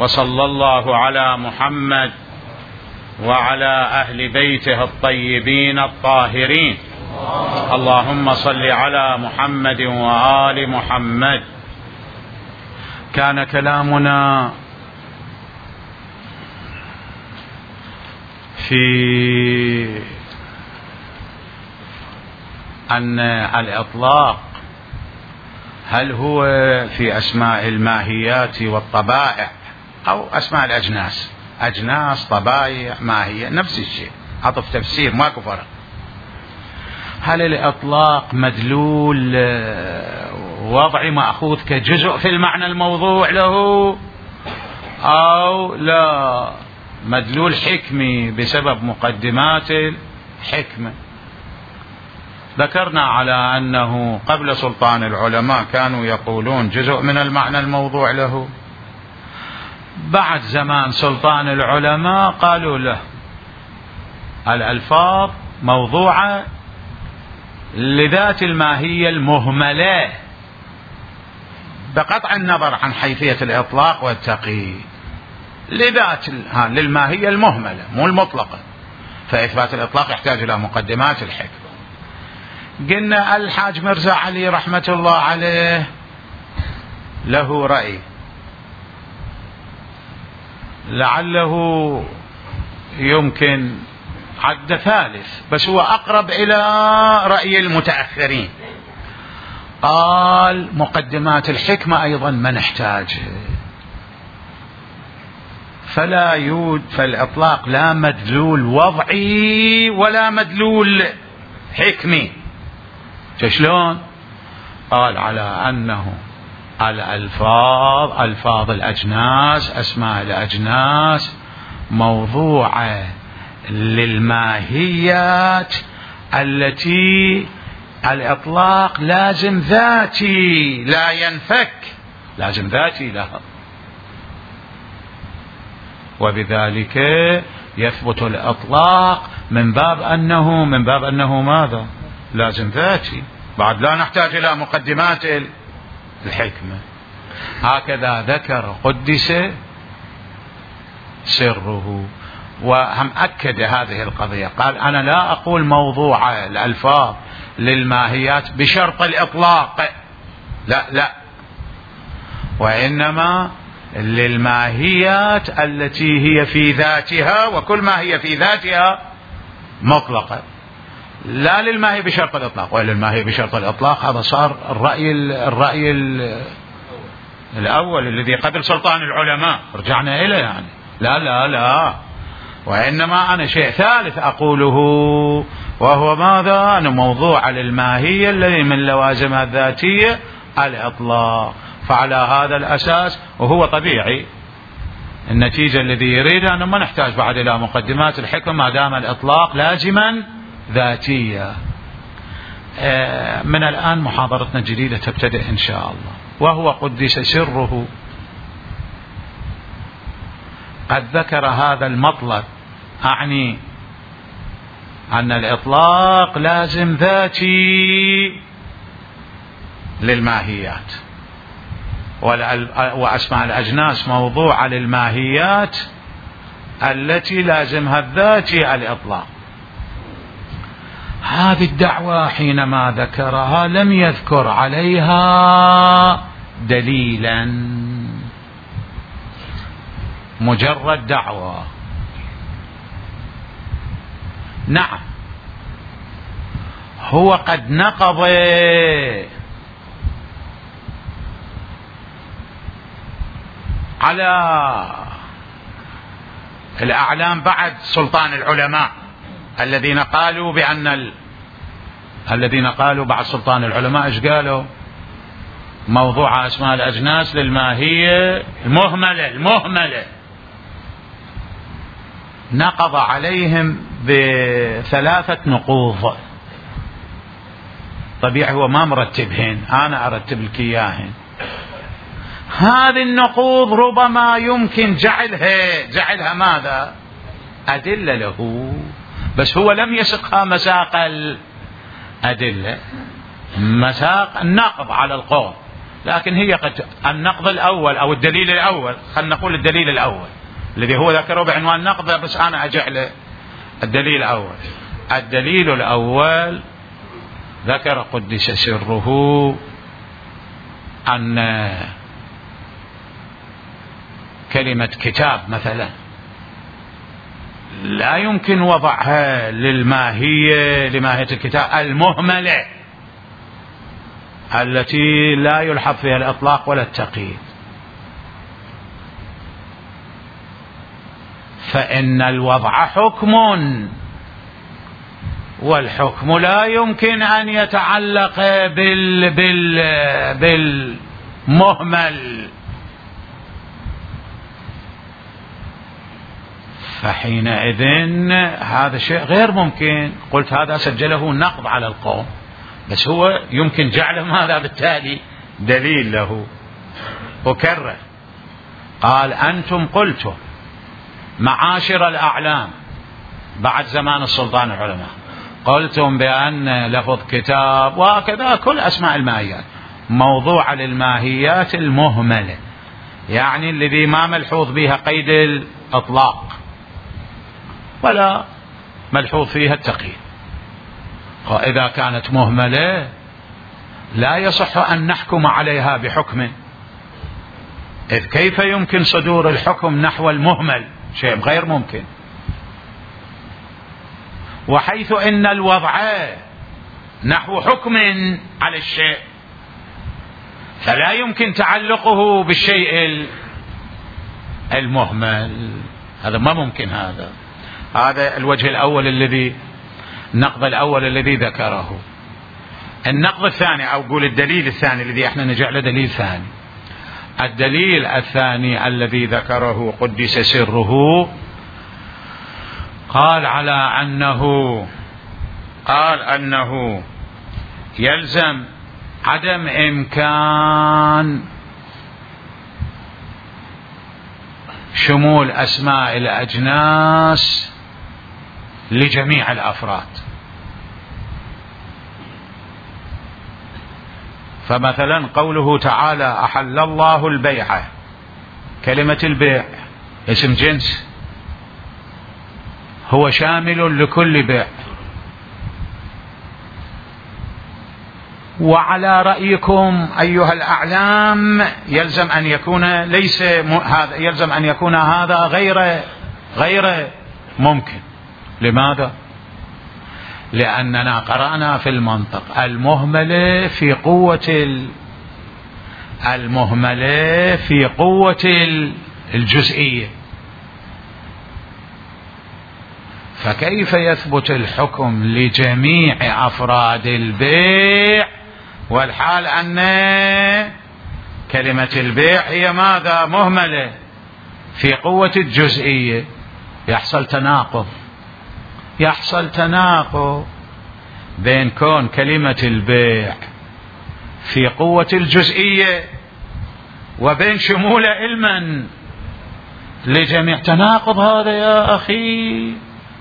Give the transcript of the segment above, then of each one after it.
وصلى الله على محمد وعلى أهل بيته الطيبين الطاهرين. اللهم صل على محمد وآل محمد. كان كلامنا في أن الإطلاق هل هو في أسماء الماهيات والطبائع أو أسماء الأجناس؟ أجناس، طبائع، ماهية، نفس الشيء، عطف تفسير، ماكو فرق. هل الإطلاق مدلول وضعي مأخوذ كجزء في المعنى الموضوع له، أو لا مدلول حكمي بسبب مقدمات الحكمة؟ ذكرنا على أنه قبل سلطان العلماء كانوا يقولون جزء من المعنى الموضوع له. بعد زمان سلطان العلماء قالوا له الألفاظ موضوعة لذات الماهية المهملة بقطع النظر عن حيثية الإطلاق والتقييد، لذات للماهية المهملة مو المطلقة، فإثبات الإطلاق يحتاج إلى مقدمات الحكمة. قلنا الحاج مرزا علي رحمة الله عليه له رأي لعله يمكن عد ثالث، بس هو أقرب إلى رأي المتأخرين. قال مقدمات الحكمة أيضا ما نحتاجها، فالإطلاق لا مدلول وضعي ولا مدلول حكمي. شلون؟ قال على أنه ألفاظ الأجناس، أسماء الأجناس موضوعة للماهيات التي الإطلاق لازم ذاتي لا ينفك، لازم ذاتي لها، وبذلك يثبت الإطلاق من باب أنه ماذا؟ لازم ذاتي، بعد لا نحتاج إلى مقدمات الحكمة. هكذا ذكر قدس سره، وهم أكد هذه القضية. قال أنا لا أقول موضوع الألفاظ للماهيات بشرط الإطلاق، لا، وإنما للماهيات التي هي في ذاتها، وكل ما هي في ذاتها مطلقة، لا للماهي بشرط الإطلاق. وإلا الماهي بشرط الإطلاق هذا صار الرأي الأول الذي قبل سلطان العلماء، رجعنا إليه يعني. لا، وإنما أنا شيء ثالث أقوله، وهو ماذا؟ أنا موضوع للماهية الذي من لوازمها الذاتية الإطلاق. فعلى هذا الأساس وهو طبيعي النتيجة الذي يريد أنه ما نحتاج بعد إلى مقدمات الحكم ما دام الإطلاق لازما ذاتية. من الآن محاضرتنا الجديدة تبتدئ إن شاء الله. وهو قدس سره قد ذكر هذا المطلب، أعني أن الإطلاق لازم ذاتي للماهيات، وأسماء الأجناس موضوعة للماهيات التي لازمها الذاتي الإطلاق. هذه الدعوة حينما ذكرها لم يذكر عليها دليلا، مجرد دعوة. نعم هو قد نقض على الأعلام بعد سلطان العلماء الذين قالوا بعد سلطان العلماء ايش قالوا؟ موضوع أسماء الأجناس للماهية المهملة. نقض عليهم بثلاثة نقوض. طبيعي هو ما مرتبهن، أنا أرتب لك إياهن. هذه النقوض ربما يمكن جعلها ماذا؟ أدلة له، بس هو لم يسقها مساق الأدلة، مساق النقض على القول. لكن هي قد النقض الأول أو الدليل الأول، خلينا نقول الدليل الأول الذي هو ذكره بعنوان نقض، بس أنا أجعل الدليل الأول. الدليل الأول ذكر قدس سره أن كلمة كتاب مثلا لا يمكن وضعها لماهية الكتاب المهملة التي لا يلحظ فيها الإطلاق ولا التقييد، فإن الوضع حكم، والحكم لا يمكن أن يتعلق بالمهمل، فحينئذ هذا شيء غير ممكن. قلت هذا سجله نقض على القوم، بس هو يمكن جعله هذا بالتالي دليل له. أكرر، قال أنتم قلتم معاشر الأعلام بعد زمان السلطان العلماء، قلتم بأن لفظ كتاب وكذا كل أسماء الماهيات موضوع للماهيات المهملة، يعني الذي ما ملحوظ بها قيد الإطلاق ولا ملحوظ فيها التقييد. وإذا كانت مهملة لا يصح أن نحكم عليها بحكم، إذ كيف يمكن صدور الحكم نحو المهمل؟ شيء غير ممكن. وحيث إن الوضع نحو حكم على الشيء فلا يمكن تعلقه بالشيء المهمل، هذا ما ممكن. هذا الوجه الأول النقض الأول الذي ذكره. النقض الثاني، أو قول الدليل الثاني الذي احنا نجعله دليل ثاني، الدليل الثاني الذي ذكره قدس سره، قال أنه يلزم عدم إمكان شمول أسماء الأجناس لجميع الأفراد. فمثلا قوله تعالى أحل الله البيع، كلمة البيع اسم جنس، هو شامل لكل بيع. وعلى رأيكم أيها الأعلام يلزم أن يكون هذا غير ممكن. لماذا؟ لأننا قرأنا في المنطق المهملة في قوة الجزئية، فكيف يثبت الحكم لجميع أفراد البيع والحال أن كلمة البيع هي ماذا؟ مهملة في قوة الجزئية. يحصل تناقض بين كون كلمة البيع في قوة الجزئية وبين شمول علما لجميع. تناقض هذا يا أخي،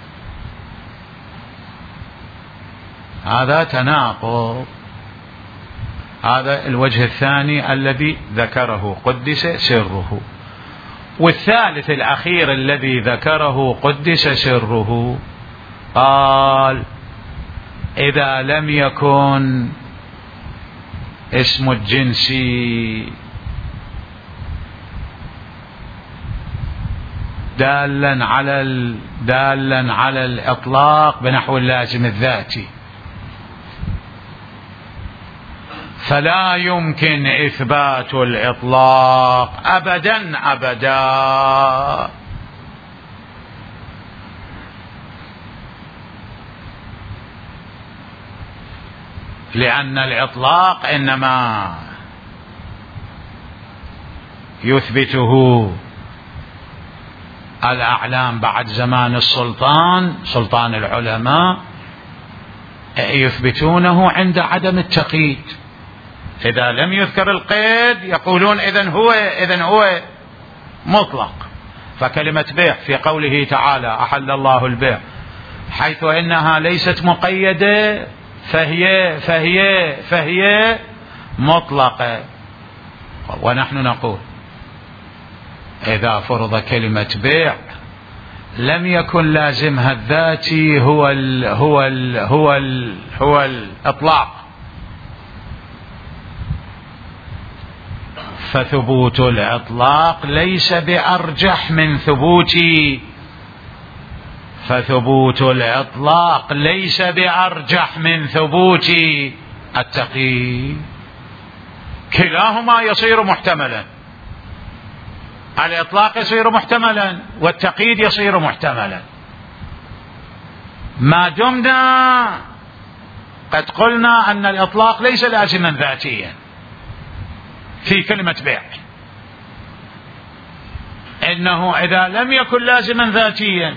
هذا تناقض. هذا الوجه الثاني الذي ذكره قدس سره. والثالث الأخير الذي ذكره قدس سره، قال إذا لم يكن اسم الجنس دالا على الإطلاق بنحو اللازم الذاتي، فلا يمكن إثبات الإطلاق أبدا. لأن الإطلاق إنما يثبته الأعلام بعد زمان سلطان العلماء، يثبتونه عند عدم التقييد. إذا لم يذكر القيد يقولون إذن هو مطلق. فكلمة بيع في قوله تعالى أحل الله البيع، حيث إنها ليست مقيدة فهي مطلقة. ونحن نقول إذا فرض كلمة بيع لم يكن لازمها الذاتي هو الإطلاق، فثبوت الإطلاق ليس بأرجح من ثبوت التقييد. كلاهما يصير محتملا، الإطلاق يصير محتملا والتقييد يصير محتملا، ما دمنا قد قلنا أن الإطلاق ليس لازما ذاتيا في كلمة بيع، إنه إذا لم يكن لازما ذاتيا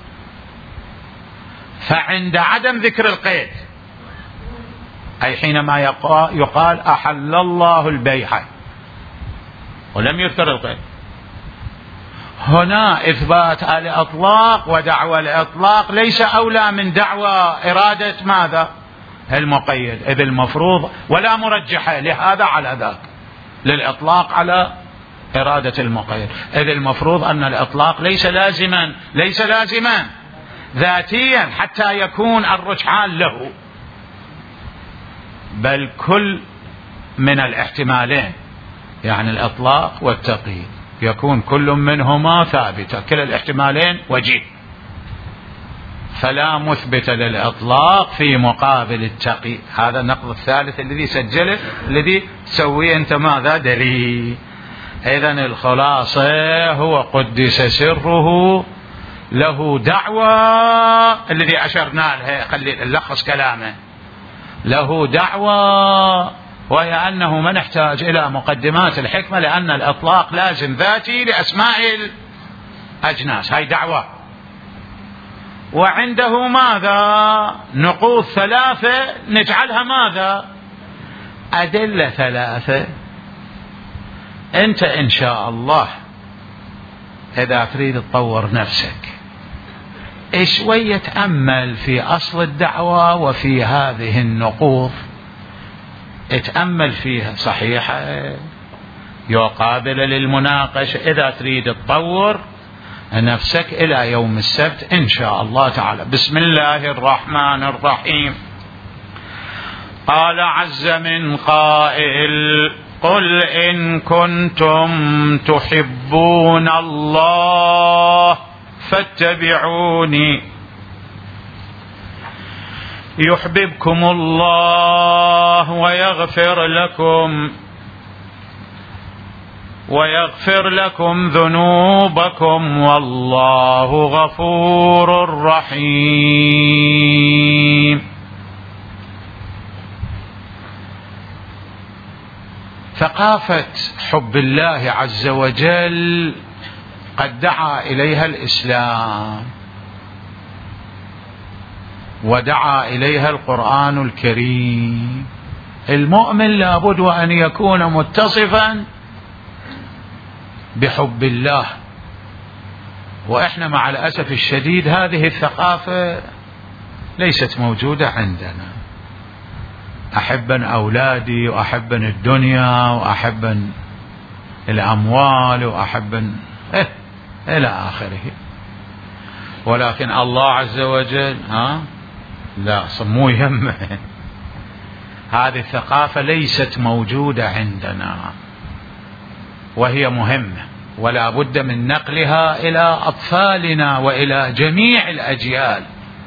فعند عدم ذكر القيد، أي حينما يقال أحل الله البيع ولم يذكر القيد، هنا إثبات الإطلاق ودعوى الإطلاق ليس أولى من دعوى إرادة ماذا؟ المقيد، إذ المفروض ولا مرجحة لهذا على ذاك، للإطلاق على إرادة المقيد، إذ المفروض أن الإطلاق ليس لازما ذاتيا حتى يكون الرجحان له، بل كل من الاحتمالين، يعني الإطلاق والتقييد يكون كل منهما ثابتا، كلا الاحتمالين وجيه، فلا مثبت للإطلاق في مقابل التقييد. هذا النقض الثالث الذي سجله، الذي تسويه أنت ماذا؟ دليل. إذن الخلاصة هو قدس سره له دعوة، الذي أشرنا لها، خلي نلخص كلامه، له دعوة، وهي أنه ما نحتاج إلى مقدمات الحكمة، لأن الإطلاق لازم ذاتي لأسماء الأجناس، هاي دعوة. وعنده ماذا؟ نقوض ثلاثة نجعلها ماذا؟ أدلة ثلاثة. أنت إن شاء الله إذا تريد تطور نفسك شوية تأمل في أصل الدعوة وفي هذه النقوض، اتأمل فيها صحيحة يقابل للمناقشة، إذا تريد تطور نفسك إلى يوم السبت إن شاء الله تعالى. بسم الله الرحمن الرحيم. قال عز من قائل: قل إن كنتم تحبون الله فاتبعوني يحببكم الله ويغفر لكم ذنوبكم والله غفور رحيم. ثقافة حب الله عز وجل قد دعا إليها الإسلام ودعا إليها القرآن الكريم. المؤمن لابد أن يكون متصفا بحب الله، وإحنا مع الأسف الشديد هذه الثقافة ليست موجودة عندنا. أحبا أولادي وأحبا الدنيا وأحبا الأموال وأحبا إلى آخره، ولكن الله عز وجل لا، صمو يمه. هذه الثقافة ليست موجودة عندنا، وهي مهمة ولا بد من نقلها إلى أطفالنا وإلى جميع الأجيال.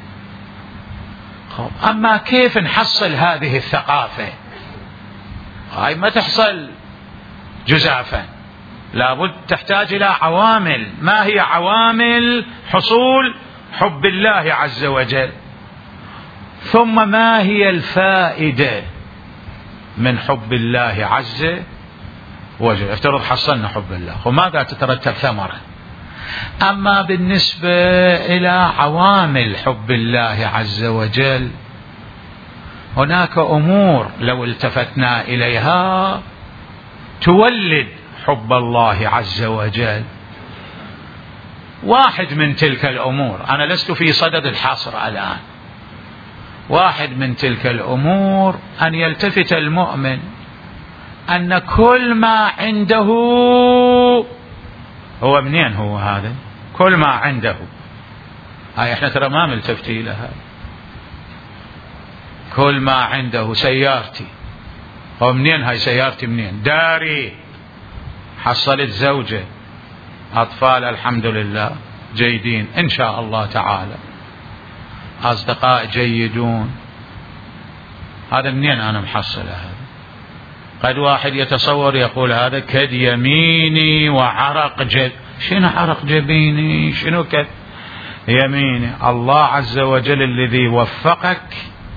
أما كيف نحصل هذه الثقافة؟ هاي ما تحصل جزافا، لابد تحتاج إلى عوامل. ما هي عوامل حصول حب الله عز وجل؟ ثم ما هي الفائدة من حب الله عز وجل؟ افترض حصلنا حب الله، وماذا تترتب ثمرة؟ أما بالنسبة إلى عوامل حب الله عز وجل، هناك أمور لو التفتنا إليها تولد حب الله عز وجل. واحد من تلك الأمور، أنا لست في صدد الحصر الآن، واحد من تلك الأمور أن يلتفت المؤمن أن كل ما عنده هو منين هو هذا كل ما عنده؟ هاي احنا ترى ما ملتفتي لها. كل ما عنده سيارتي، هو منين هاي سيارتي؟ منين؟ داري، حصلت زوجة، أطفال الحمد لله جيدين إن شاء الله تعالى، أصدقاء جيدون، هذا منين أنا محصل هذا؟ قد واحد يتصور يقول هذا كد يميني وعرق شنو عرق جبيني؟ شنو كد يميني؟ الله عز وجل الذي وفقك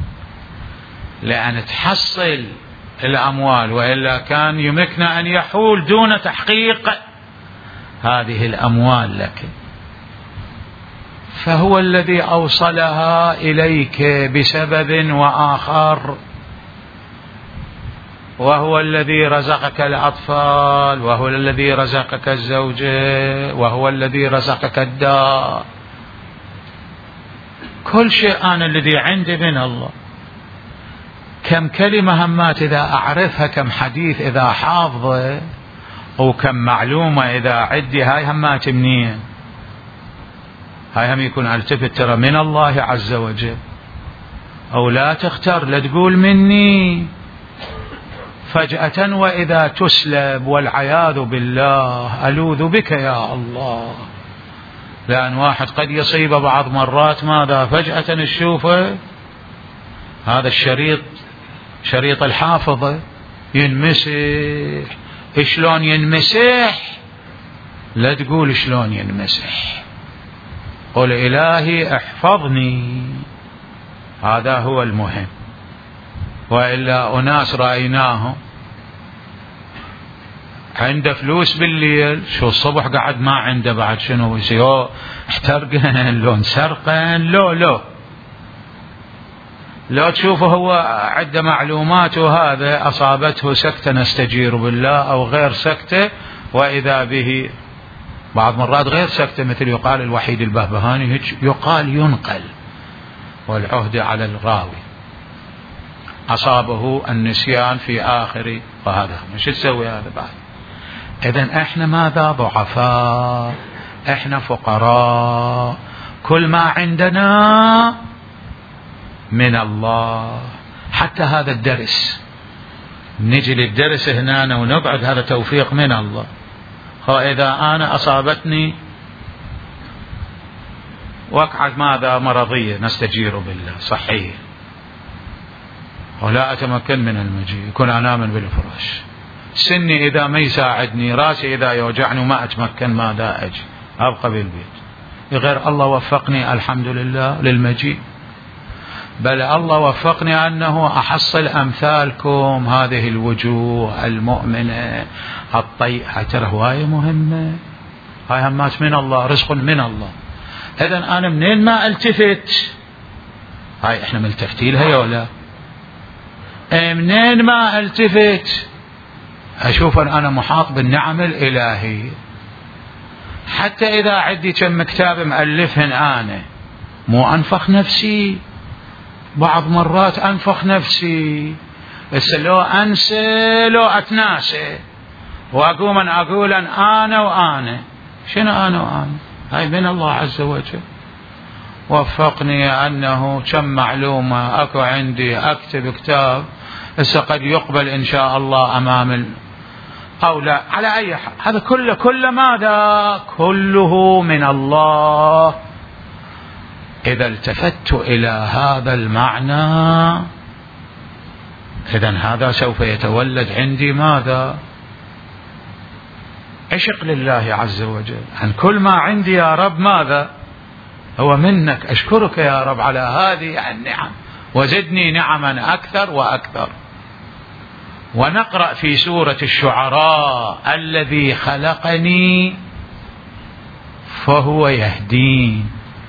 لأن تحصل الأموال، وإلا كان يمكننا أن يحول دون تحقيق هذه الأموال لك، فهو الذي أوصلها إليك بسبب وآخر، وهو الذي رزقك الأطفال، وهو الذي رزقك الزوجة، وهو الذي رزقك الدار. كل شيء أنا الذي عندي من الله. كم كلمة همات إذا أعرفها، كم حديث إذا حافظه، وكم معلومة إذا عدي، هاي همات منين؟ هاي هم يكون التفت ترى من الله عز وجل. أو لا تختار، لا تقول مني فجأة وإذا تسلب، والعياذ بالله، ألوذ بك يا الله. لأن واحد قد يصيب بعض مرات ماذا؟ فجأة نشوفه هذا الشريط، شريط الحافظة ينمسح. شلون ينمسح؟ لا تقول شلون ينمسح، قل إلهي احفظني، هذا هو المهم. وإلا أناس رأيناهم عنده فلوس بالليل، شو الصبح قاعد ما عنده بعد، شنو يصير؟ احترقن لو انسرقن لو تشوفه هو عنده معلومات، وهذا أصابته سكتة نستجير بالله، أو غير سكتة، وإذا به بعض مرات غير سكتة، مثل يقال الوحيد البهبهاني، يقال ينقل، والعهدة على الراوي، أصابه النسيان في آخر، وهذا مش تسوي هذا بعد. إذن احنا ماذا؟ ضعفاء، احنا فقراء، كل ما عندنا من الله. حتى هذا الدرس، نجي للدرس هنا ونقعد، هذا توفيق من الله. إذا أنا أصابتني وقعة ماذا؟ مرضية، نستجير بالله، صحيح، ولا أتمكن من المجيء، يكون أنام بالفراش، سني إذا ما يساعدني، راسي إذا يوجعني وما أتمكن ماذا؟ أجي أبقى بالبيت. غير الله وفقني الحمد لله للمجيء، بل الله وفقني أنه أحصل أمثالكم، هذه الوجوه المؤمنة الطيبة. هاي ترى هواية مهمة، هاي همات من الله، رزق من الله. إذن أنا منين ما التفت، هاي إحنا ملتفتين لها ولا؟ منين ما التفت أشوف أن أنا محاط بالنعم الإلهية. حتى إذا عندي كم كتاب مؤلفهن أنا، مو أنفخ نفسي، بعض مرات أنفخ نفسي، بس لو أنسى لو أتناسى، وأقوم أن أقول أن أنا وأنا، شنو أنا وأنا؟ هاي من الله عز وجل. وفقني أنه كم معلومة أكو عندي، أكتب كتاب هسه قد يقبل إن شاء الله أمام أو لا، على أي حال هذا كله ماذا؟ كله من الله. إذا التفت إلى هذا المعنى، إذن هذا سوف يتولد عندي ماذا؟ عشق لله عز وجل. عن كل ما عندي يا رب ماذا؟ هو منك، أشكرك يا رب على هذه النعم، وزدني نعما أكثر وأكثر. ونقرأ في سورة الشعراء: الذي خلقني فهو يهدين،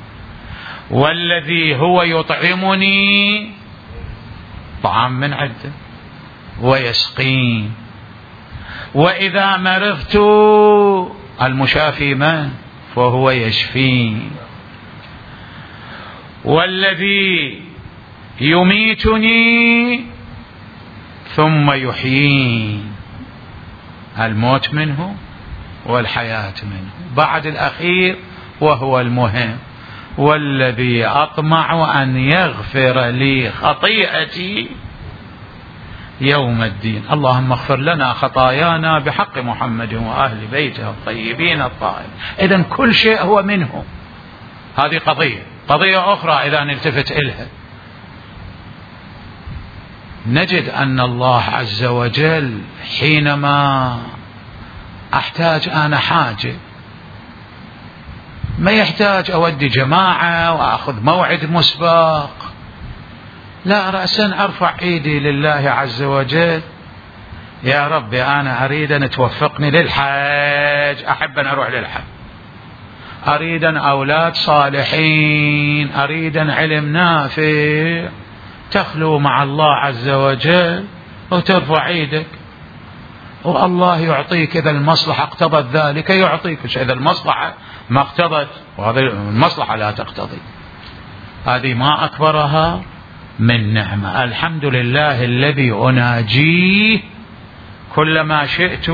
والذي هو يطعمني طعام من عنده ويسقين، وإذا مرضت المشافي من؟ فهو يشفين، والذي يميتني ثم يحيين، الموت منه والحياة منه. بعد الأخير وهو المهم: والذي أطمع أن يغفر لي خطيئتي يوم الدين. اللهم اغفر لنا خطايانا بحق محمد وأهل بيته الطيبين الطاهرين. إذن كل شيء هو منه. هذه قضية أخرى إذا نلتفت إلها نجد أن الله عز وجل حينما أحتاج أنا حاجة، ما يحتاج أودي جماعة وأخذ موعد مسبق، لا، رأسا أرفع إيدي لله عز وجل: يا ربي أنا أريد أن توفقني للحج، أحب أن أروح للحج، أريد أن أولاد صالحين، أريد أن علم نافع، تخلو مع الله عز وجل وترفع إيدك والله يعطيك. إذا المصلحة اقتضت ذلك يعطيك، إذا المصلحة ما اقتضت، وهذه المصلحة لا تقتضي، هذه ما أكبرها من نعمة. الحمد لله الذي أناجيه كلما شئت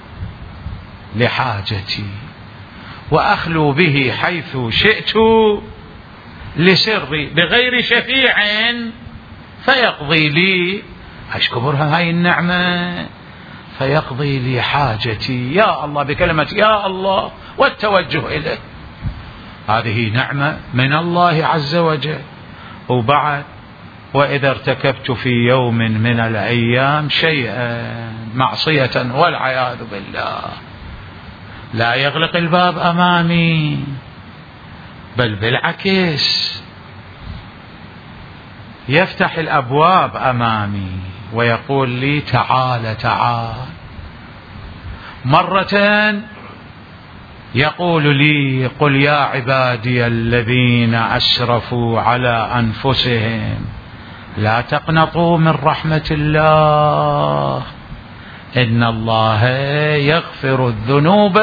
لحاجتي، وأخلو به حيث شئت لسري، بغير شفيع فيقضي لي. أشكرها هاي النعمة، فيقضي لي حاجتي يا الله بكلمة يا الله والتوجه إليه. هذه نعمة من الله عز وجل. وبعد: وإذا ارتكبت في يوم من الأيام شيئا معصية والعياذ بالله، لا يغلق الباب أمامي، بل بالعكس يفتح الأبواب أمامي ويقول لي: تعال تعال. مرة يقول لي: قل يا عبادي الذين أسرفوا على أنفسهم لا تقنطوا من رحمة الله إن الله يغفر الذنوب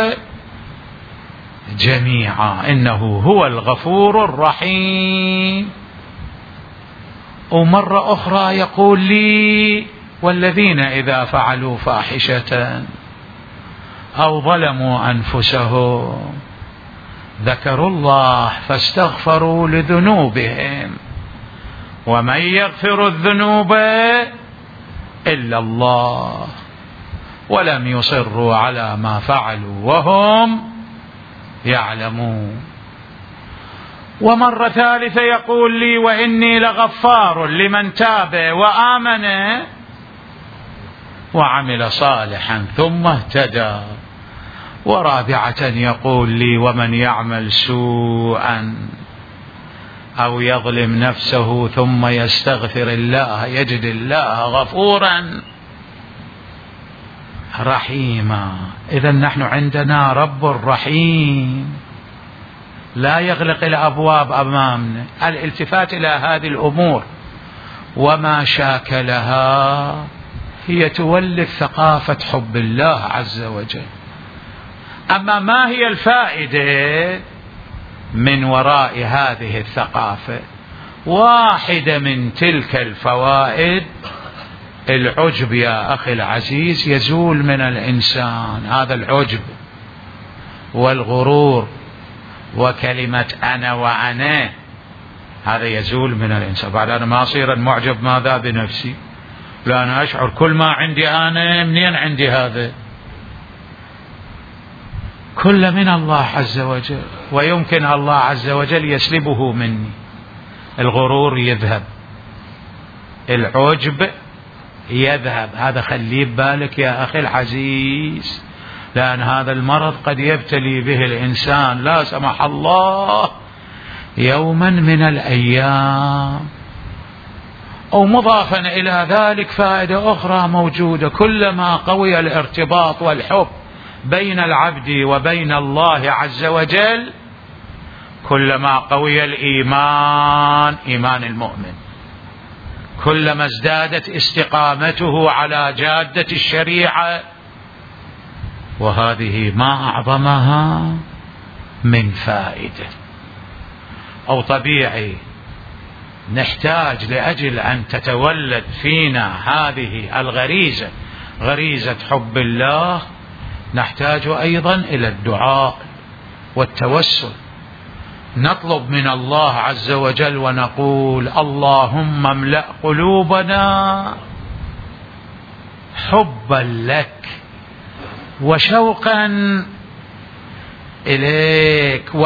جميعا إنه هو الغفور الرحيم. ومرة أخرى يقول لي: والذين إذا فعلوا فاحشة أو ظلموا أنفسهم ذكروا الله فاستغفروا لذنوبهم ومن يغفر الذنوب إلا الله ولم يصروا على ما فعلوا وهم يعلمون. ومرة ثالثة يقول لي: وإني لغفار لمن تاب وآمن وعمل صالحا ثم اهتدى. ورابعة يقول لي: ومن يعمل سوءا أو يظلم نفسه ثم يستغفر الله يجد الله غفورا رحيما. إذن نحن عندنا رب رحيم لا يغلق الأبواب أمامنا. الالتفات إلى هذه الأمور وما شاكلها هي تولد ثقافة حب الله عز وجل. أما ما هي الفائدة من وراء هذه الثقافة؟ واحدة من تلك الفوائد العجب يا أخي العزيز، يزول من الإنسان هذا العجب والغرور وكلمة أنا وأنا، هذا يزول من الإنسان. بعد أنا ما أصير المعجب ماذا بنفسي، لا أنا أشعر كل ما عندي أنا منين عندي هذا، كل من الله عز وجل. ويمكن الله عز وجل يسلبه مني. الغرور يذهب، العجب يذهب، هذا خليه ببالك يا أخي العزيز، لأن هذا المرض قد يبتلي به الإنسان لا سمح الله يوما من الأيام. أو مضافا إلى ذلك فائدة أخرى موجودة: كلما قوي الارتباط والحب بين العبد وبين الله عز وجل كلما قوي الإيمان، إيمان المؤمن، كلما ازدادت استقامته على جادة الشريعة. وهذه ما أعظمها من فائدة. أو طبيعي نحتاج لأجل أن تتولد فينا هذه الغريزة، غريزة حب الله، نحتاج أيضا إلى الدعاء والتوسل، نطلب من الله عز وجل ونقول: اللهم املأ قلوبنا حبا لك وشوقا إليك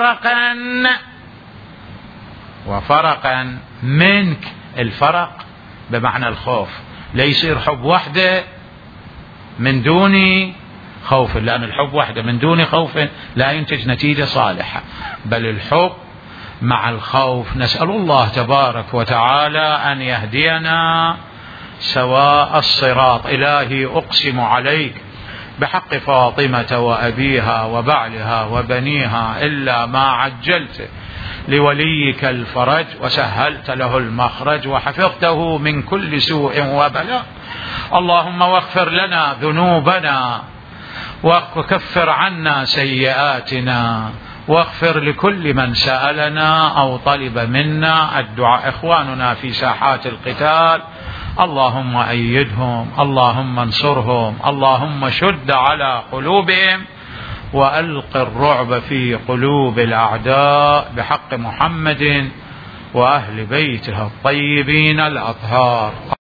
وفرقا منك. الفرق بمعنى الخوف، لا يصير حب وحده من دون خوف، لأن الحب وحده من دون خوف لا ينتج نتيجة صالحة، بل الحب مع الخوف. نسأل الله تبارك وتعالى أن يهدينا سواء الصراط. إلهي أقسم عليك بحق فاطمة وأبيها وبعلها وبنيها إلا ما عجلت لوليك الفرج وسهلت له المخرج وحفظته من كل سوء وبلاء. اللهم واغفر لنا ذنوبنا وكفر عنا سيئاتنا واغفر لكل من سألنا أو طلب منا الدعاء. إخواننا في ساحات القتال اللهم أيدهم، اللهم انصرهم، اللهم شد على قلوبهم وألق الرعب في قلوب الأعداء بحق محمد وأهل بيته الطيبين الأطهار.